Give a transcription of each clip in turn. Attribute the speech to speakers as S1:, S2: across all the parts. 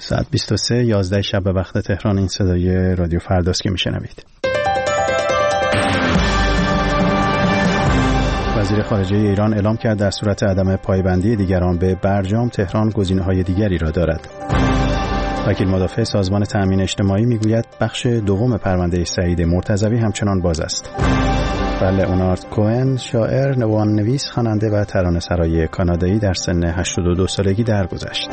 S1: ساعت 23:11 شب به وقت تهران. این صدای رادیو فرداست که میشنوید. وزیر خارجه ایران اعلام کرد در صورت عدم پایبندی دیگران به برجام، تهران گزینه‌های دیگری را دارد. وکیل مدافع سازمان تأمین اجتماعی میگوید بخش دوم پرونده سعید مرتضوی همچنان باز است. و لئونارد کوهن، شاعر، نوان‌نویس، خواننده و ترانه‌سرای کانادایی در سن 82 سالگی درگذشت.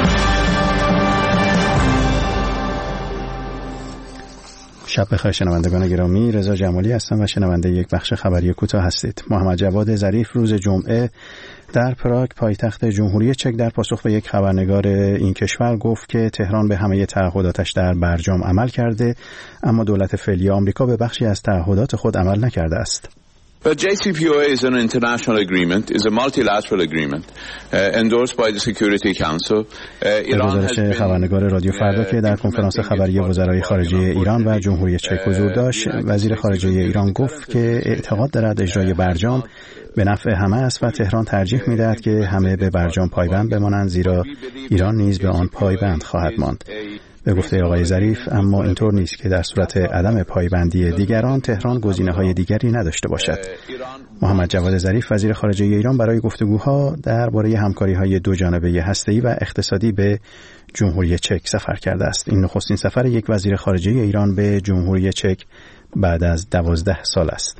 S1: شب بخیر شنوندگان گرامی، رضا جمالی هستم و شنونده یک بخش خبری کوتاه هستید. محمد جواد ظریف روز جمعه در پراگ پایتخت جمهوری چک در پاسخ به یک خبرنگار این کشور گفت که تهران به همه تعهداتش در برجام عمل کرده، اما دولت فعلی آمریکا به بخشی از تعهدات خود عمل نکرده است.
S2: But JCPOA is an international agreement, is a multilateral agreement endorsed by the Security Council.
S1: گزارش خبرنگار رادیو فردا که در کنفرانس خبری وزرای خارجه ایران و جمهوری چک حضور داشت، وزیر خارجه ایران گفت که اعتقاد دارد اجرای برجام به نفع همه است و تهران ترجیح می‌دهد که همه به برجام پایبند بمانند، زیرا ایران نیز به آن پایبند خواهد ماند. به گفته آقای ظریف اما اینطور نیست که در صورت عدم پایبندی دیگران تهران گزینه‌های دیگری نداشته باشد. محمد جواد ظریف وزیر خارجه ایران برای گفتگوها درباره همکاری‌های دو جانبه هسته‌ای و اقتصادی به جمهوری چک سفر کرده است. این نخستین سفر یک وزیر خارجه ایران به جمهوری چک بعد از 12 سال است.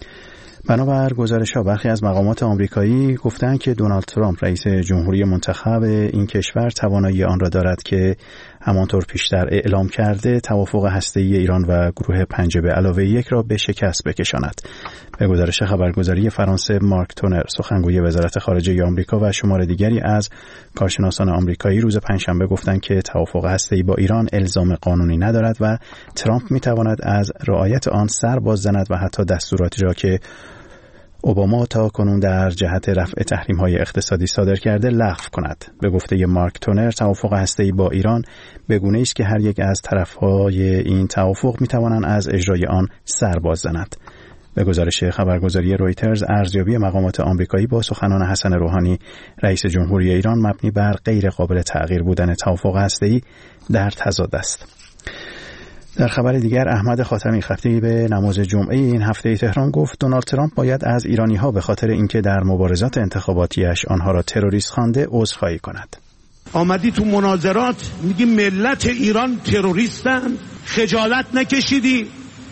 S1: بنابر گزارش‌ها برخی از مقامات آمریکایی گفتند که دونالد ترامپ رئیس جمهوری منتخب این کشور توانایی آن را دارد که همانطور پیشتر اعلام کرده توافق هسته‌ای ایران و گروه پنجه علاوه یک را به شکست بکشاند. به گزارش خبرگزاری فرانسه، مارک تونر سخنگوی وزارت خارجه آمریکا و شمار دیگری از کارشناسان آمریکایی روز پنجشنبه گفتند که توافق هسته‌ای با ایران الزام قانونی ندارد و ترامپ می‌تواند از رعایت آن سر باز زند و حتی دستوراتی را که اوباما تا کنون در جهت رفع تحریم‌های اقتصادی صادر کرده لغو کند. به گفته مارک تونر توافق هسته‌ای با ایران به گونه‌ای است که هر یک از طرف‌های این توافق می‌توانند از اجرای آن سر باز زنند. به گزارش خبرگزاری رویترز، ارزیابی مقامات آمریکایی با سخنان حسن روحانی رئیس جمهوری ایران مبنی بر غیر قابل تغییر بودن توافق هسته‌ای در تضاد است. در خبر دیگر، احمد خاتمی خطیب به نماز جمعه این هفته تهران گفت دونالد ترامپ باید از ایرانی‌ها به خاطر اینکه در مبارزات انتخاباتیش آنها را تروریست خوانده عذرخواهی کند.
S3: آمدی تو مناظرات میگی ملت ایران تروریستن، خجالت نکشیدی؟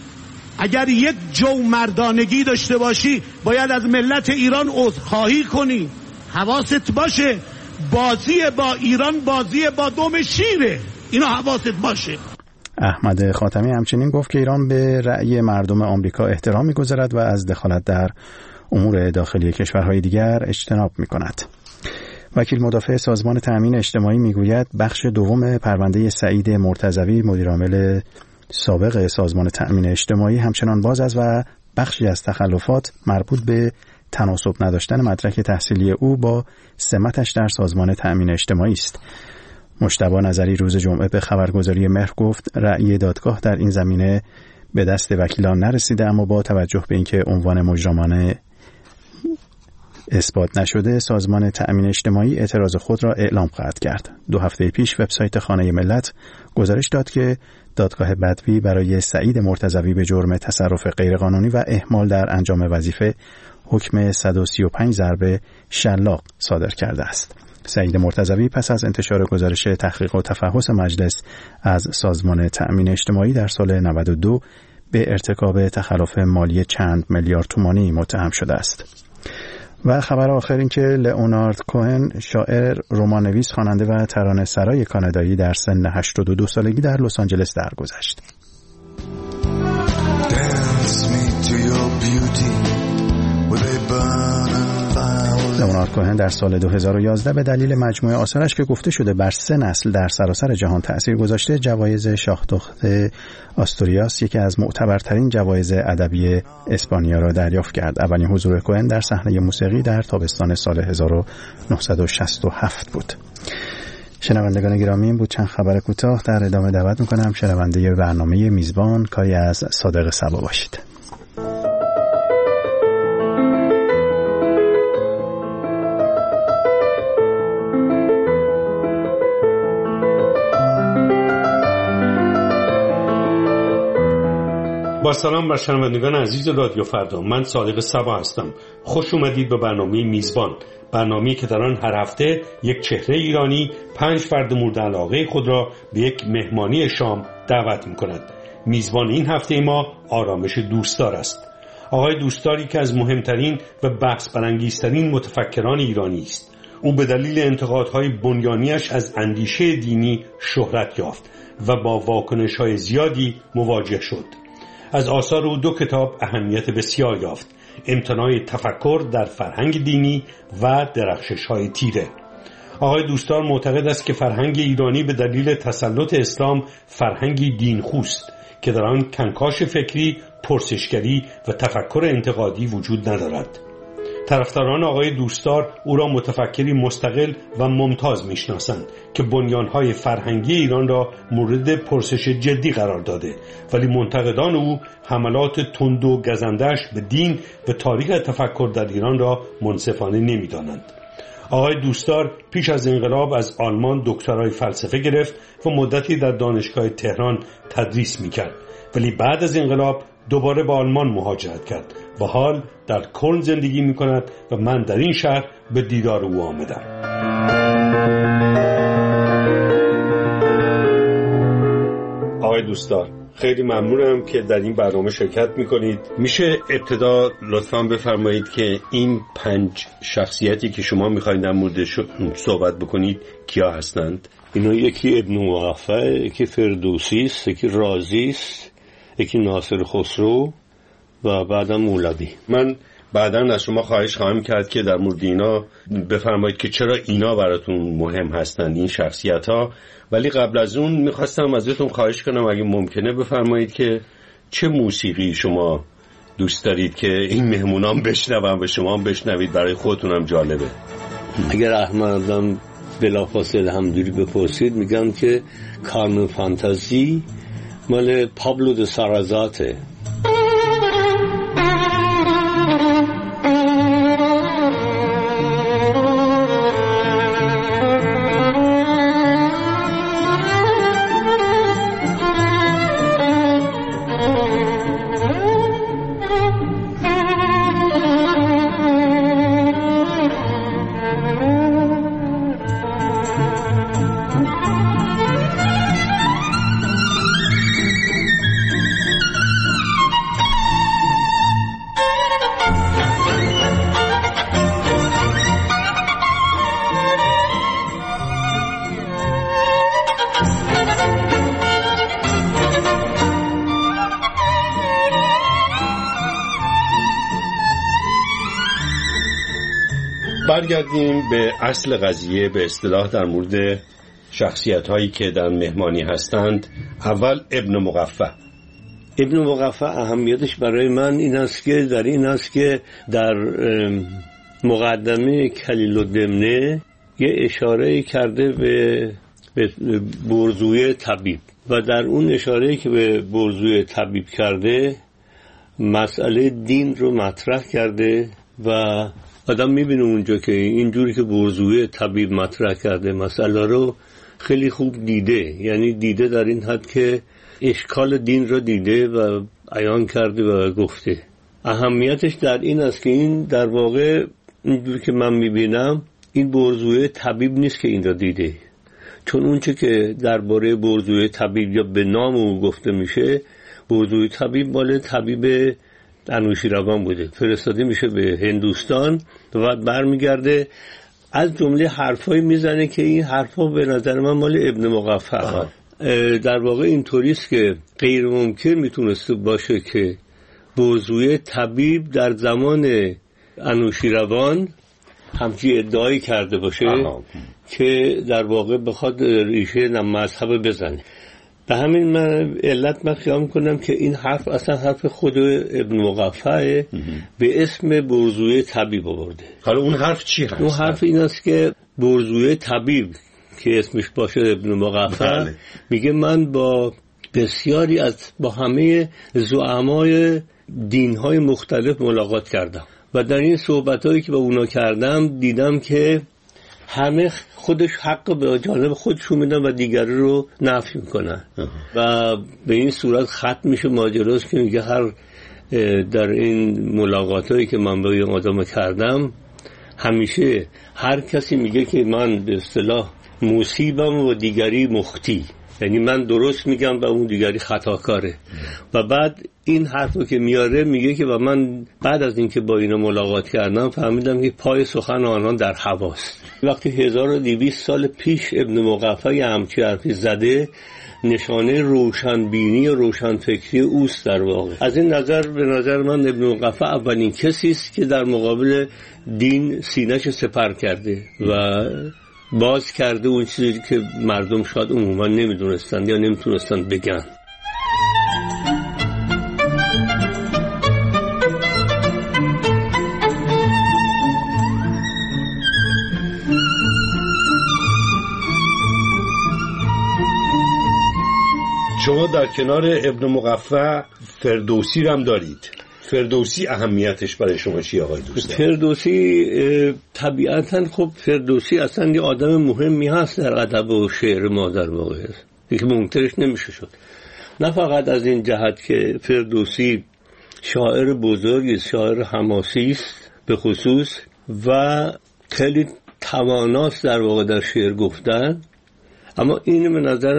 S3: اگر یک جو مردانگی داشته باشی باید از ملت ایران عذرخواهی کنی. حواست باشه بازی با ایران بازی با دم شیره، اینو حواست باشه.
S1: احمد خاتمی همچنین گفت که ایران به رأی مردم آمریکا احترام می‌گذارد و از دخالت در امور داخلی کشورهای دیگر اجتناب می‌کند. وکیل مدافع سازمان تأمین اجتماعی میگوید بخش دوم پرونده سعید مرتضوی مدیرعامل سابق سازمان تأمین اجتماعی همچنان باز است و بخشی از تخلفات مربوط به تناسب نداشتن مدرک تحصیلی او با سمتش در سازمان تأمین اجتماعی است. مجتبی نظری روز جمعه به خبرگزاری مهر گفت رأی دادگاه در این زمینه به دست وکیلان نرسیده، اما با توجه به اینکه عنوان مجرمانه اثبات نشده سازمان تأمین اجتماعی اعتراض خود را اعلام خواهد کرد. 2 هفته پیش وبسایت خانه ملت گزارش داد که دادگاه بدوی برای سعید مرتضوی به جرم تصرف غیرقانونی و اهمال در انجام وظیفه حکم 135 ضرب شلاق صادر کرده است. سعید مرتضوی پس از انتشار گزارش تحقیق و تفحص مجلس از سازمان تأمین اجتماعی در سال 92 به ارتکاب تخلف مالی چند میلیارد تومانی متهم شده است. و خبر آخر این که لئونارد کوهن، شاعر، رمان‌نویس، خواننده و ترانه‌سرای کانادایی در سن 82 سالگی در لس آنجلس درگذشت. لئونارد کوهن در سال 2011 به دلیل مجموعه آثارش که گفته شده بر 3 نسل در سراسر جهان تأثیر گذاشته جوایز شاهدخت آستوریاس، یکی از معتبرترین جوایز ادبی اسپانیا را دریافت کرد. اولین حضور کوهن در صحنه موسیقی در تابستان سال 1967 بود. شنوندگان گرامی، این بود چند خبر کوتاه. در ادامه دعوت می‌کنم شنونده برنامه میزبان کاری از صادق صبا باشید.
S4: با سلام بر شنوندگان عزیز رادیو فردا. من صادق صبا هستم. خوش اومدید به برنامه میزبان، برنامه‌ای که در آن هر هفته یک چهره ایرانی 5 فرد مورد علاقه خود را به یک مهمانی شام دعوت می‌کند. میزبان این هفته ما آرامش دوستدار است. آقای دوستداری که از مهمترین و بحث برانگیزترین متفکران ایرانی است. او به دلیل انتقادهای بنیانیش از اندیشه دینی شهرت یافت و با واکنش‌های زیادی مواجه شد. از آثار او 2 کتاب اهمیت بسیار یافت: امتناع تفکر در فرهنگ دینی و درخشش‌های تیره. آقای دوستدار معتقد است که فرهنگ ایرانی به دلیل تسلط اسلام فرهنگی دینخوست که در آن کنکاش فکری، پرسشگری و تفکر انتقادی وجود ندارد. طرفداران آقای دوستدار او را متفکری مستقل و ممتاز میشناسند که بنیانهای فرهنگی ایران را مورد پرسش جدی قرار داده، ولی منتقدان او حملات تند و گزندش به دین و تاریخ تفکر در ایران را منصفانه نمی‌دانند. آقای دوستدار پیش از انقلاب از آلمان دکترای فلسفه گرفت و مدتی در دانشگاه تهران تدریس می‌کرد، ولی بعد از انقلاب دوباره به آلمان مهاجرت کرد و حال در کلن زندگی می کند و من در این شهر به دیدار او آمدم. آقای دوستدار، خیلی ممنونم که در این برنامه شرکت می کنید. میشه ابتدا لطفاً بفرمایید که این 5 شخصیتی که شما می خواهید در موردشون صحبت بکنید کیا هستند؟
S5: اینا یکی ابن مقفع، یکی فردوسی است، یکی رازی است، یکی ناصر خسرو و بعدم مولوی.
S4: من بعداً از شما خواهش خواهم کرد که در مورد اینا بفرمایید که چرا اینا براتون مهم هستند، این شخصیت ها. ولی قبل از اون میخواستم ازتون خواهش کنم اگه ممکنه بفرمایید که چه موسیقی شما دوست دارید که این مهمونان بشنون و شما هم بشنوید، برای خودتونم جالبه.
S5: اگر احمدم بلافاصله همجوری بپرسید میگم که کارمن فانتازی مال پابلو د سارازاته.
S4: برگردیم به اصل قضیه، به اصطلاح در مورد شخصیت هایی که در مهمانی هستند. اول ابن مقفع.
S5: ابن مقفع اهمیتش برای من این است که در مقدمه کلیل الدمنه یه اشاره کرده به برزوی طبیب و در اون اشاره که به برزوی طبیب کرده مسئله دین رو مطرح کرده و آدم میبینه اونجا که اینجوری که برزوی طبیب مطرح کرده مسئله رو خیلی خوب دیده، یعنی دیده در این حد که اشکال دین رو دیده و عیان کرده و گفته. اهمیتش در این است که این در واقع اینجوری که من میبینم این برزوی طبیب نیست که این رو دیده، چون اونچه که درباره برزوی طبیب یا به نام او گفته میشه، برزوی طبیب مال طبیب انوشیروان بوده، فرستاده میشه به هندوستان و برمیگرده از جمله حرفایی میزنه که این حرفا به نظر من مال ابن مقفع. در واقع اینطوریست که غیر ممکن میتونسته باشه که برزوی طبیب در زمان انوشیروان همچی ادعایی کرده باشه که در واقع بخواد ریشه مذهب بزنه. به همین علت من خیال میکنم که این حرف اصلا حرف خود ابن مقفع به اسم برزوی طبیب آورده.
S4: حالا اون حرف چی هست؟
S5: اون حرف این است که برزوی طبیب که اسمش باشه ابن مقفع میگه من با بسیاری با همه زعمای دینهای مختلف ملاقات کردم و در این صحبتایی که با اونا کردم دیدم که همه خودش حق به جانب خودشون میدن و دیگری رو نفی میکنن و به این صورت ختم میشه ماجراست که میگه در این ملاقاتایی که من با این آدم کردم همیشه هر کسی میگه که من به اصطلاح مصیبم و دیگری مخطی، یعنی من درست میگم و اون دیگری خطاکاره. و بعد این حرفو که میاره میگه که و من بعد از اینکه با اینا ملاقات کردم فهمیدم که پای سخن آنان در هواست. وقتی 1200 سال پیش ابن مقفع همچی حرفی زده، نشانه روشنبینی و روشنفکری اوست در واقع. از این نظر به نظر من ابن مقفع اولین کسی است که در مقابل دین سینه‌اش سپر کرده و باز کرده اون چیزی که مردم شاید عموما نمیدونستند یا نمیتونستند بگن.
S4: شما در کنار ابن مقفع فردوسی رو هم دارید. فردوسی اهمیتش برای شما چی آقای دوستان؟
S5: فردوسی طبیعتاً خب فردوسی اصلا یه آدم مهمی هست در ادب و شعر ما در واقع، دیگه منکرش نمیشه شد. نه فقط از این جهت که فردوسی شاعر بزرگی است، شاعر حماسی است به خصوص و خیلی تواناست در واقع در شعر گفتن، اما این به نظر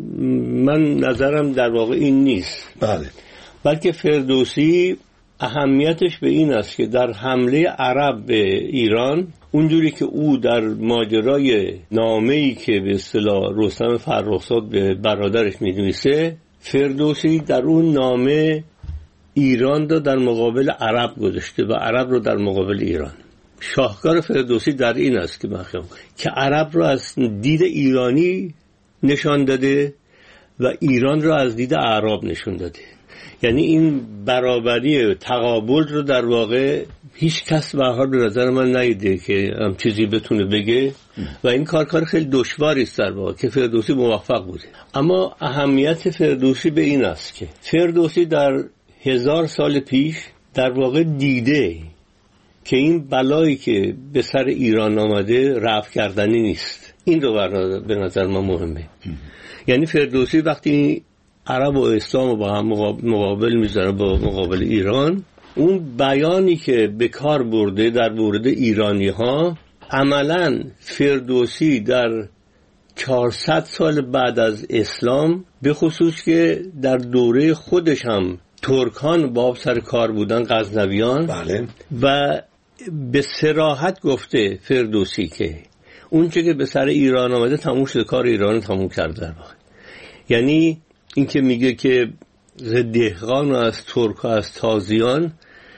S5: من نظرم در واقع این نیست.
S4: بله.
S5: بلکه فردوسی اهمیتش به این است که در حمله عرب به ایران، اونجوری که او در ماجرای نامه‌ای که به اصطلاح رستم فرخزاد به برادرش می‌نویسه، فردوسی در اون نامه ایران رو در مقابل عرب گذاشته و عرب رو در مقابل ایران. شاهکار فردوسی در این است که عرب رو از دید ایرانی نشان داده و ایران رو از دید اعراب نشان داده. یعنی این برابری تقابل رو در واقع هیچ کس به حال به نظر من ندیده که هم چیزی بتونه بگه و این کار خیلی دشواری است در واقع که فردوسی موفق بوده. اما اهمیت فردوسی به این است که فردوسی در 1000 سال پیش در واقع دیده که این بلایی که به سر ایران آمده رفع کردنی نیست. این رو به نظر من مهمه. یعنی فردوسی وقتی عرب و اسلام رو با هم مقابل میذاره با مقابل ایران، اون بیانی که به کار برده در مورد ایرانی ها، عملاً فردوسی در 400 سال بعد از اسلام، به خصوص که در دوره خودش هم ترکان با سر کار بودن، غزنویان،
S4: بله.
S5: و به صراحت گفته فردوسی که اون چه که به سر ایران آمده تموم شده، کار ایران تموم کرده در واقع. یعنی این که میگه که دهقان و از ترک و از تازیان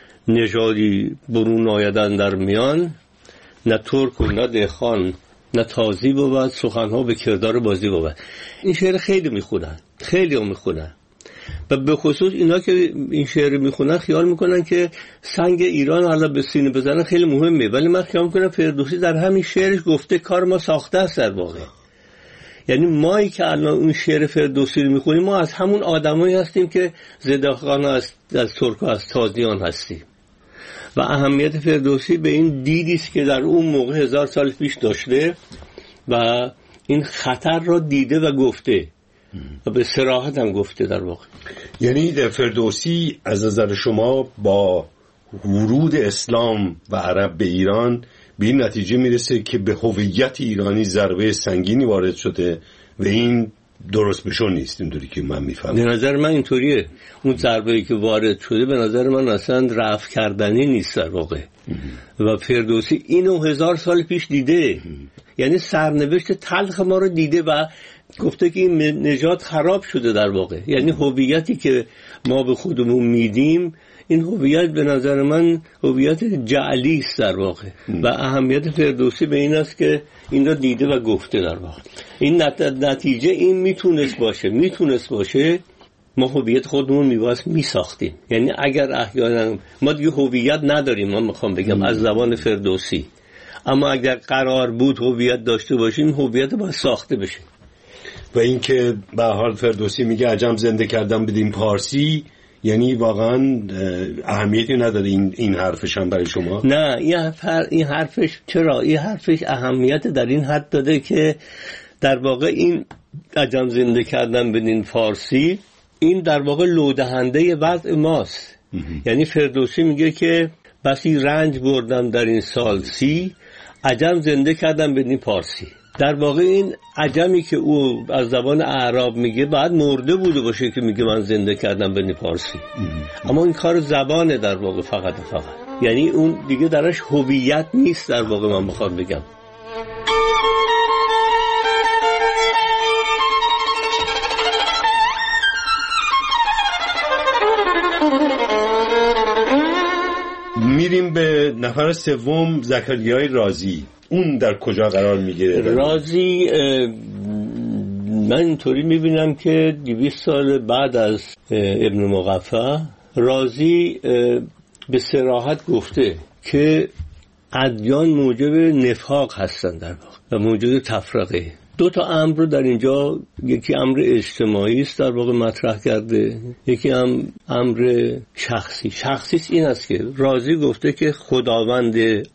S5: نژادی برون آیدن در میان، نه ترک و نه دهقان نه تازی بود، سخنها به کردار بازی بود. این شعر خیلی میخونن، خیلی هم میخونن و به خصوص اینا که این شعر میخونن خیال میکنن که سنگ ایران حالا به سینه بزنن خیلی مهمه، ولی من خیال میکنم فردوسی در همین شعرش گفته کار ما ساخته است در واقع. یعنی مایی که الان اون شعر فردوسی رو میخونیم، ما از همون آدمایی هستیم که زداخان از ترک و از تازیان هستیم و اهمیت فردوسی به این دیدی است که در اون موقع 1000 سال پیش داشته و این خطر را دیده و گفته و به صراحت هم گفته در واقع.
S4: یعنی فردوسی از نظر شما با ورود اسلام و عرب به ایران به این نتیجه میرسه که به هویت ایرانی ضربه سنگینی وارد شده و این درست بشون نیست، اینطوری که من میفهمم.
S5: به نظر من اینطوریه. اون ضربه‌ای که وارد شده به نظر من اصلا رفع کردنی نیست در واقع. و فردوسی اینو 1000 سال پیش دیده. یعنی سرنوشت تلخ ما رو دیده و گفته که این نژاد خراب شده در واقع. یعنی هویتی که ما به خودمون میدیم، این هویت به نظر من هویت جعلی است در واقع. و اهمیت فردوسی به این است که این را دیده و گفته در واقع. این نتیجه این میتونست باشه ما هویت خودمون میساختیم. یعنی اگر احیانا ما دیگه هویت نداریم، من میخوام بگم از زبان فردوسی، اما اگر قرار بود هویت داشته باشیم، هویت باید ساخته بشه.
S4: و اینکه به حال فردوسی میگه عجم زنده کردم بدیم پارسی، یعنی واقعا اهمیتی نداره این حرفش هم برای شما؟
S5: نه، این حرفش چرا؟ این حرفش اهمیت در این حد داده که در واقع این عجم زنده کردن بدین فارسی، این در واقع لودهنده وضع ماست. یعنی فردوسی میگه که بسی رنج بردم در این سال 30، عجم زنده کردم بدین فارسی. در واقع این عجمی که او از زبان اعراب میگه باید مرده بوده باشه که میگه من زنده کردم بدین فارسی. اما این کار زبانه در واقع فقط. یعنی اون دیگه درش هویت نیست در واقع. من بخوام بگم
S4: میریم به نفر سوم، زکریای رازی. اون در کجا قرار میگیره؟
S5: رازی من اینطوری میبینم که 200 سال بعد از ابن مقفع، رازی به صراحت گفته که ادیان موجب نفاق هستن در واقع و موجب تفرقه. 2 تا امر رو در اینجا، یکی امر اجتماعی است در واقع مطرح کرده، یکی هم امر شخصی این است که رازی گفته که خداوند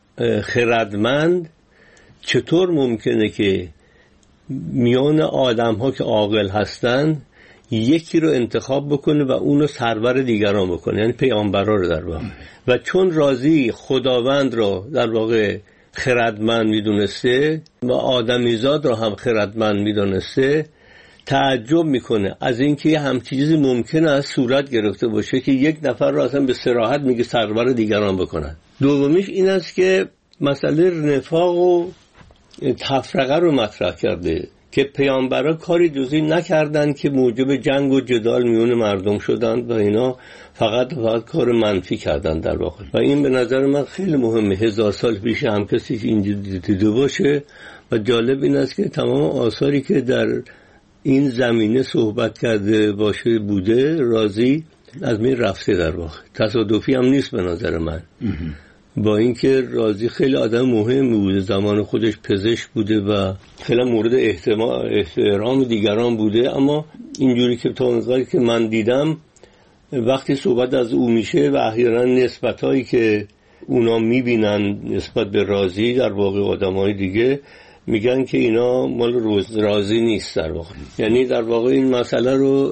S5: خردمند چطور ممکنه که میان آدم ها که عاقل هستن یکی رو انتخاب بکنه و اونو سرور دیگران بکنه، یعنی پیامبرا رو در واقع. و چون رازی خداوند رو در واقع خردمند میدونسته و آدمیزاد رو هم خردمند میدونسته، تعجب میکنه از اینکه یه همچین چیزی ممکنه از صورت گرفته باشه که یک نفر رو اصلا به صراحت میگه سرور دیگران بکنن. دومیش این است که مسئله نفاق و تفرقه رو مطرح کرده که پیامبرا کاری جزئی نکردن که موجب جنگ و جدال میون مردم شدند و اینا فقط کار منفی کردن در واقع. و این به نظر من خیلی مهمه. 1000 سال پیش هم کسی اینجا دیده باشه. و جالب این است که تمام آثاری که در این زمینه صحبت کرده باشه بوده، رازی از من رفته در واقع. تصادفی هم نیست به نظر من. با اینکه رازی خیلی آدم مهمی بوده، زمان خودش پزشک بوده و خیلی مورد احترام دیگران بوده، اما اینجوری که تا اونجایی که من دیدم وقتی صحبت از او میشه و احیانا نسبتایی که اونا میبینن نسبت به رازی در واقع آدمای دیگه میگن که اینا مال رازی نیست در واقع. یعنی در واقع این مسئله رو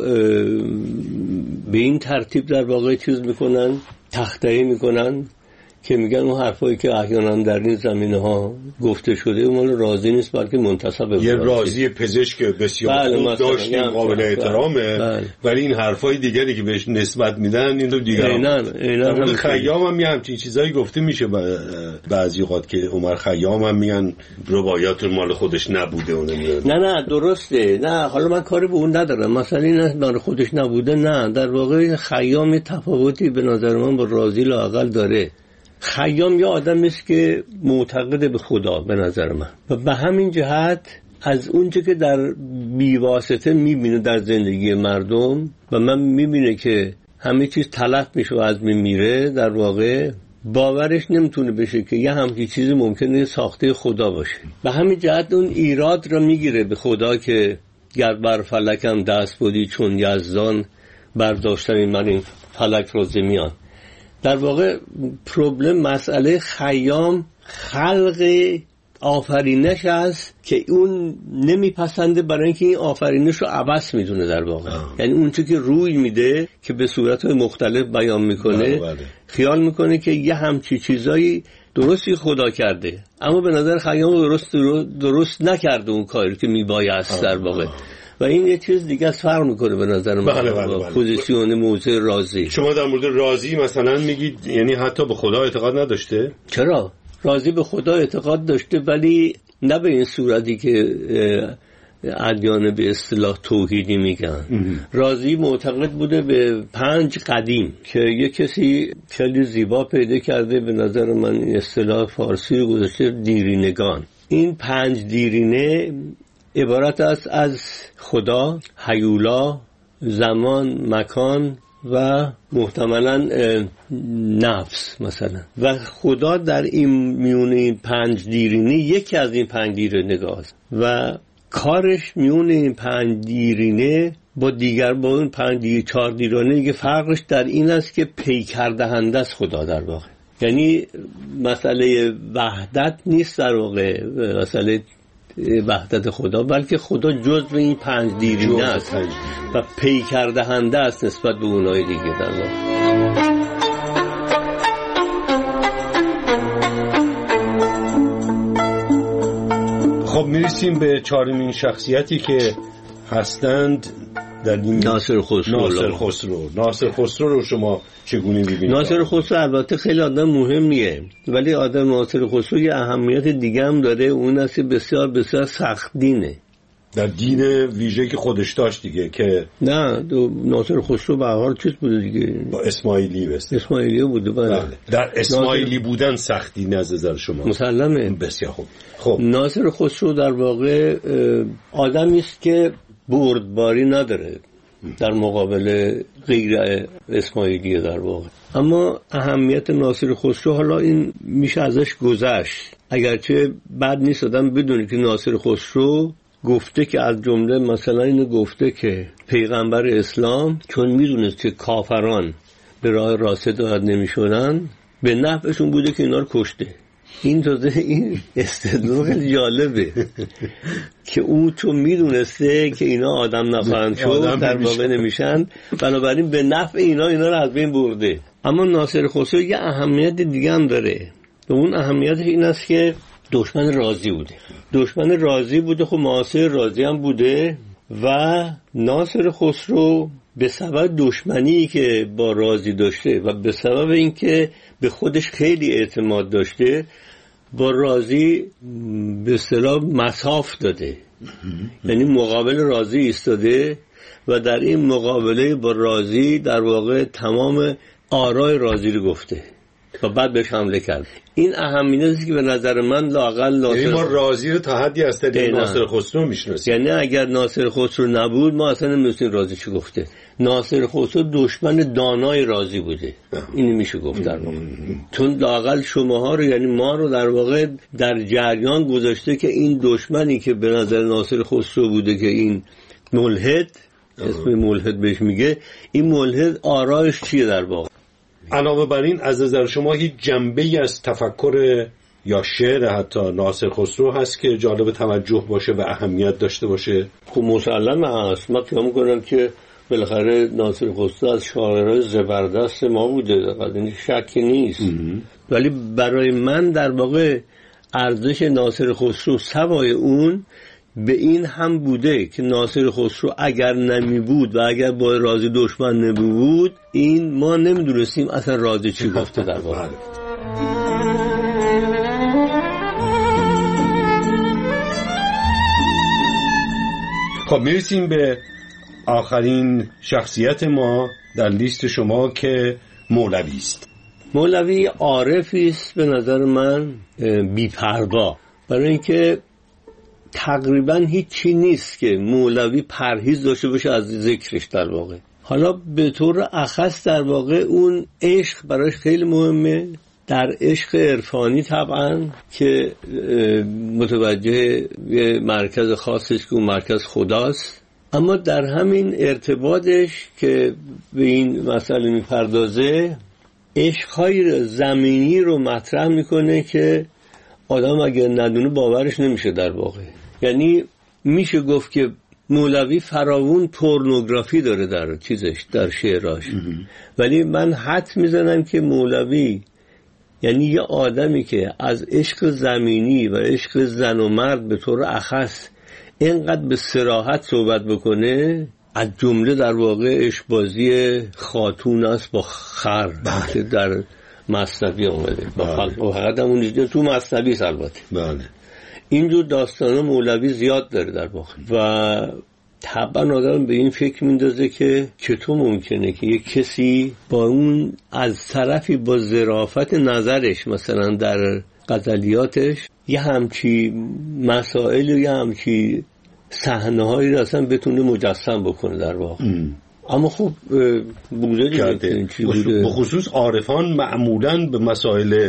S5: به این ترتیب در واقع چیز میکنن، تخطئه میکنن که میگن اون حرفایی که احیانا در این زمینه ها گفته شده اون رازی نیست بلکه منتسب به
S4: یه رازی پزشک بسیار خوب داشتیم، قابل احترامه، ولی این حرفای دیگری که بهش نسبت میدن این رو دیگران. اینا خیام هم همچین چیزایی گفته میشه بعضی اوقات که عمر خیام هم میگن روایات مال خودش نبوده اون.
S5: نه درسته. نه حالا من کاری به اون ندارم، مثلا این مال خودش نبوده. نه، در واقع خیام تفاوتی به نظر من با رازی لااقل داره. خیام یه آدم است که معتقد به خدا به نظر من و به همین جهت از اونچه که در بیواسطه میبینه در زندگی مردم و من میبینه که همه چیز تلف میشه و از میره، در واقع باورش نمیتونه بشه که یه همچین چیزی ممکنه ساخته خدا باشه. به همین جهت اون ایراد را میگیره به خدا که گر بر فلکم دست بودی چون یزدان، برداشتم من این فلک رو زمیان. در واقع پروبلم مسئله خیام خلق آفرینش است که اون نمیپسنده، برای اینکه این آفرینش رو عبث میدونه در واقع. یعنی اون چیزی که روی میده که به صورت مختلف بیان میکنه خیال میکنه که یه همچی چیزایی درستی خدا کرده، اما به نظر خیام درست نکرده اون کاری که میبایست در واقع. و این یه چیز دیگه از فرق میکنه به نظر من. بله. پوزیسیون موضع رازی.
S4: شما در مورد رازی مثلا میگید یعنی حتی به خدا اعتقاد نداشته؟
S5: چرا؟ رازی به خدا اعتقاد داشته، ولی نه به این صورتی که ادیان به اصطلاح توحیدی میگن. رازی معتقد بوده به 5 قدیم که یه کسی خیلی زیبا پیدا کرده، به نظر من این اصطلاح فارسی رو گذاشته دیرینگان. این 5 دیرینه عبارت است از خدا، هیولا، زمان، مکان و محتملاً نفس مثلا. و خدا در این میونه این 5 دیرینه یکی از این 5 دیرینه است و کارش میون این 5 دیرینه با اون 4 دیرانه دیگه فرقش در این است که پیکردهنده است خدا در واقع. یعنی مسئله وحدت نیست در واقع، مسئله وحدت خدا، بلکه خدا جزو این 5 دیرینه است و پیکردهنده است نسبت به اونای دیگه در واقع.
S4: خب میرسیم به 4مین شخصیتی که هستند در این
S5: ناصر خسرو.
S4: ناصر خسرو رو شما چگونه می‌بینید؟
S5: ناصر خسرو البته خیلی آدم مهمیه، ولی آدم ناصر خسرو یه اهمیت دیگه هم داره، اون است بسیار بسیار سخت دینه.
S4: در دین ویژه‌ای که خودش داشت دیگه، که
S5: نه ناصر خسرو به هر حال چیز بوده دیگه،
S4: با اسماعیلی
S5: بوده. بله.
S4: در اسماعیلی بودن سختی نظر شما
S5: مسلمه.
S4: بسیار خوب. خب
S5: ناصر خسرو در واقع آدمی است که بردباری نداره در مقابل غیر اسماعیلی در واقع. اما اهمیت ناصر خسرو حالا این میشه ازش گذشت، اگرچه بد نیست آدم بدونه که ناصر خسرو گفته که از جمله مثلا اینو گفته که پیغمبر اسلام چون میدونست که کافران به راه راست هدایت نمیشدن، به نفعشون بوده که اینا رو کشته. این تازه این استدلال خیلی جالبه که اون چون میدونسته که اینا آدم نخواهند شد، در واقع نمیشن، بنابراین به نفع اینا رو از بین برده. اما ناصر خسرو یه اهمیت دیگه هم داره، اون اهمیتش این است که دشمن رازی بوده. خب معاصر رازی هم بوده و ناصر خسرو به سبب دشمنی که با رازی داشته و به سبب اینکه به خودش خیلی اعتماد داشته، با رازی به اصطلاح مصاف داده، یعنی مقابل رازی ایستاده و در این مقابله با رازی در واقع تمام آرای رازی رو گفته و بعد بهش حمله کرد. این اهمیتی که به نظر من لااقل ناصر،
S4: ما رازی رو تا حدی از طریق ناصر خسرو میشناسیم،
S5: یعنی اگر ناصر خسرو نبود ما اصلا نمی‌دونیم رازی چی گفته. ناصر خسرو دشمن دانای رازی بوده، اینو میشه گفت در واقع، چون لااقل شماها رو، یعنی ما رو در واقع در جریان گذاشته که این دشمنی که به نظر ناصر خسرو بوده که این ملحد، اسم ملحد بهش میگه، این ملحد آرایش چیه در واقع.
S4: علاوه بر این از نظر شما هیچ جنبه‌ای از تفکر یا شعر حتی ناصر خسرو هست که جالب توجه باشه و اهمیت داشته باشه؟
S5: خب مسلماً هست. من فکر می‌کنم که بالاخره ناصر خسرو از شاعرای زبردست ما بوده، این شکی نیست. ولی برای من در واقع ارزش ناصر خسرو سوای اون به این هم بوده که ناصر خسرو اگر نمی بود و اگر با رازی دشمن نمی بود، این ما نمیدونستیم اصلا رازی چی گفته در واقع.
S4: خب میرسیم به آخرین شخصیت ما در لیست شما که مولوی است.
S5: مولوی عارفی است به نظر من بی‌پروا، برای اینکه تقریبا هیچی نیست که مولوی پرهیز داشته باشه از ذکرش در واقع. حالا به طور اخص در واقع اون عشق براش خیلی مهمه، در عشق عرفانی طبعا که متوجه یه مرکز خاصش که اون مرکز خداست، اما در همین ارتباطش که به این مسئله میپردازه، عشقهای زمینی رو مطرح میکنه که آدم اگر ندونه باورش نمیشه در واقع. یعنی میشه گفت که مولوی فراوون پورنوگرافی داره در چیزش، در شعراش، ولی من حد میزنم که مولوی یعنی یه آدمی که از عشق زمینی و عشق زن و مرد به طور اخص اینقدر به صراحت صحبت بکنه، از جمله در واقع عشقبازی خاتون است با خر که در مثنوی آمده، با حقیقت همون تو مثنوی است. البته اینجور داستانا مولوی زیاد داره در واقع و طبعا آدم به این فکر میندازه که چطور ممکنه که یک کسی با اون از طرفی با ظرافت نظرش مثلا در غزلیاتش یه همچی مسائل و یه همچی صحنه‌هایی رو اصلا بتونه مجسم بکنه در واقع. اما خب بوده
S4: به خصوص عارفان معمولاً به مسائل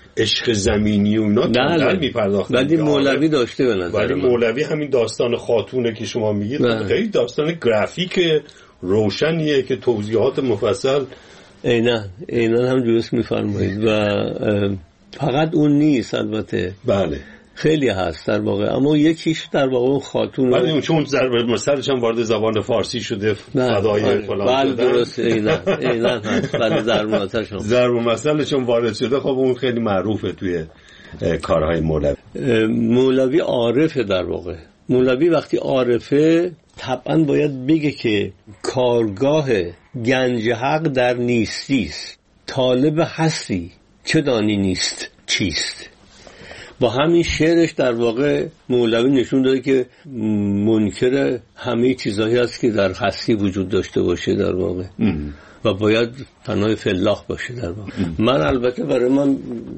S4: عشق زمینی و اینا کمتر میپرداختن.
S5: ولی مولوی داشته به نظر
S4: ولی مولوی همین داستان خاتونه که شما میگید خیلی داستان گرافیک روشنیه که توضیحات مفصل
S5: عیناً هم درست میفرمایید و فقط اون نیست البته.
S4: بله
S5: خیلی هست در واقع، اما یکیش در واقع اون خاتون.
S4: ولی اون چون ضرب مثلش هم وارد زبان فارسی شده فدای فلان.
S5: بله درست عیناً هست. بله ضرب مثلش هم وارد شده. خب اون خیلی معروفه توی کارهای مولوی. مولوی عارفه در واقع. مولوی وقتی عارفه طبعا باید بگه که کارگاه گنج حق در نیستی است، طالب هستی چه دانی نیست چیست. با همین شعرش در واقع مولوی نشون داده که منکر همه چیزایی هست که در هستی وجود داشته باشه در واقع و باید پناه فلاح باشه در واقع. من البته برای من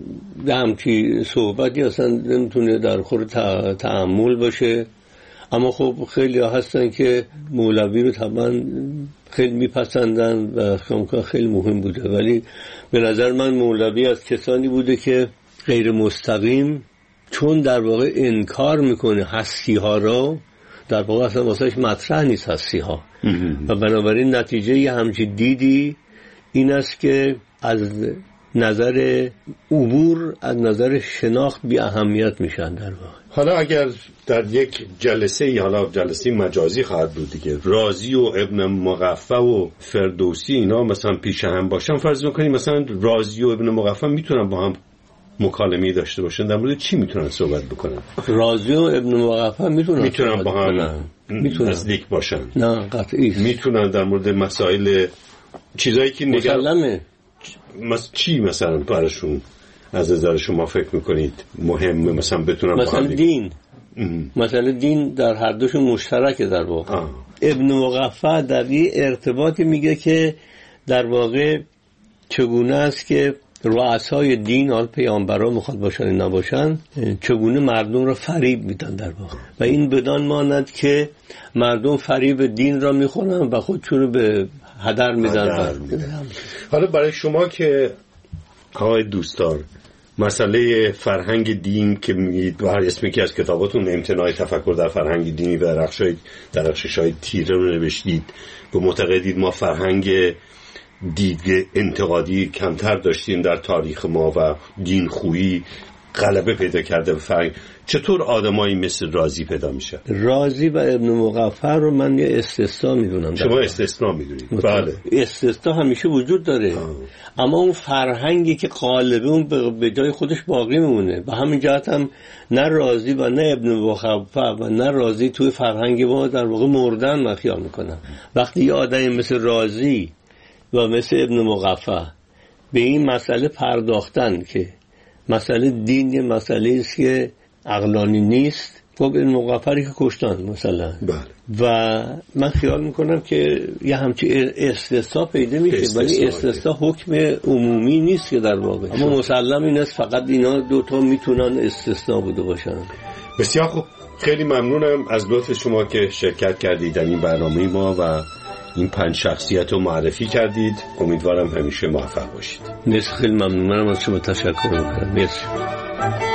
S5: همچی صحبتی اصلا نمیتونه در خور تأمل باشه، اما خب خیلی ها هستن که مولوی رو طبعا خیلی میپسندن و خیلی مهم بوده، ولی به نظر من مولوی از کسانی بوده که غیر مستقیم، چون در واقع انکار میکنه هستی ها رو، در واقع اصلا واسهش مطرح نیست هستی ها و بنابراین نتیجه یه همچین دیدی این است که از نظر عبور، از نظر شناخت بی اهمیت میشن در واقع.
S4: حالا اگر در یک جلسه، حالا جلسه مجازی خواهد بود دیگه، رازی و ابن مقفع و فردوسی اینا مثلا پیش هم باشن، فرض میکنیم مثلا رازی و ابن مقفع میتونن با هم مکالمه داشته باشن، در مورد چی میتونن صحبت بکنن؟
S5: رازی و ابن مقفع میتونن
S4: با هم نزدیک باشن؟
S5: نه قطعی
S4: میتونن در مورد مسائل چیزایی که
S5: مسلمه.
S4: چی مثلا براشون از نظر شما فکر میکنید مهمه مثلا بتونن
S5: مثلا دین مثلا دین در هر دوشون مشترکه در واقع. ابن مقفع در این ارتباطی میگه که در واقع چگونه است که رؤسای دین، حال پیامبران میخواد باشن نباشن، چگونه مردم را فریب میدن در واقع و این بدان ماند که مردم فریب دین را میخورن و خودشون رو به هدر میدن.
S4: حالا برای شما که آقای دوستدار مسئله فرهنگ دین که میگید و هر اسمی که از کتاباتون امتناع تفکر در فرهنگ دینی و درخشش‌های تیره رو نوشتید و معتقدید ما فرهنگ دید انتقادی کمتر داشتیم در تاریخ ما و دین خویی غلبه پیدا کرده به فرهنگ، چطور آدمایی مثل رازی پیدا میشه؟
S5: رازی و ابن مقفع رو من یه استثنا میدونم.
S4: شما استثنا میدونید؟ بله
S5: استثنا همیشه وجود داره اما اون فرهنگی که غالبه اون به جای خودش باقی میمونه. به همین جهت هم نه رازی و نه ابن مقفع و نه رازی توی فرهنگ ما در واقع مردن من خیال میکنم. وقتی یه آدمی مثل رازی و مثل ابن مقفع به این مسئله پرداختن که مسئله دین یه مسئله است که عقلانی نیست، خب ابن مقفعی که کشتن مثلا و من خیال میکنم که یه همچی استثناء پیدا میشه، ولی استثناء حکم عمومی نیست که در واقع، اما مسلم این است فقط اینا دوتا میتونن استثناء بوده باشن.
S4: بسیار خوب، خیلی ممنونم از لطف شما که شرکت کردید در این برنامه ما و این 5 شخصیت رو معرفی کردید. امیدوارم همیشه موفق باشید.
S5: مرسی، خیلی ممنونم از شما، تشکر میکنم. مرسی.